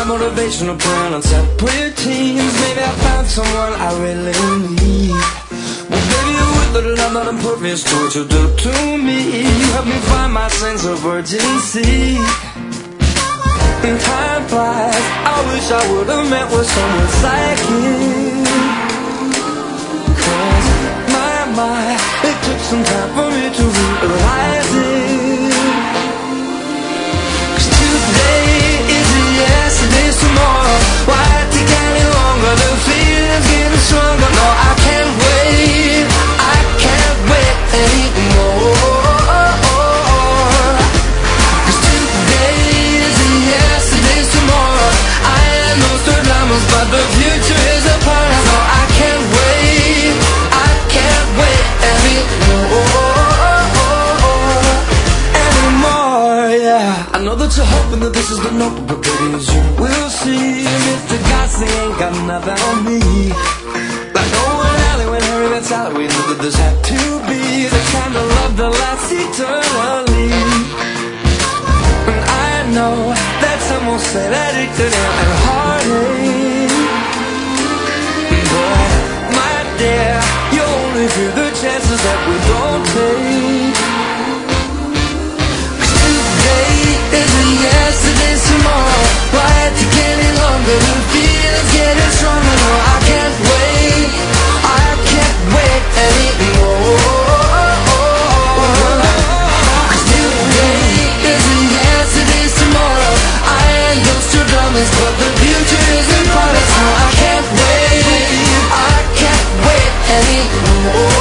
that motivational plan on separate teams. Maybe I found someone I really need. Well, baby, with the love that impervious to what you do to me, you help me find my sense of urgency. And time flies, I wish I would've met with someone like you. Cause my, it took some time for me to realize it. Cause today is a yes, today's tomorrow. Why take any longer? The feeling's getting stronger. No, I can't wait, I can't wait anymore. Cause today is a yes, today's tomorrow. I am no Nostradamus, but the future is upon us. No, I can't wait, I can't wait anymore, yeah. I know that you're hoping that this is the note, but baby, as you will see, Mr. Gossing ain't got nothing on me. Like Owen Alley when Harry met Sally, we knew that this had to be the kind of love that lasts eternally. And I know that some will say that it could end in heartache, but my dear, you only fear the chances that we don't take. Cause today is a yes, today's tomorrow. Why take any longer? The feeling's getting stronger. No, I can't wait, I can't wait anymore. Cause today is a yes, today's tomorrow. I ain't Nostradamus, but the future is in front of us. No, I can't wait, I can't wait anymore.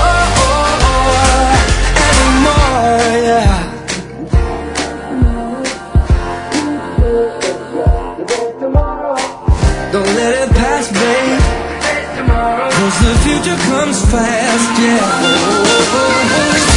Don't let it pass, babe, 'cause the future comes fast, yeah.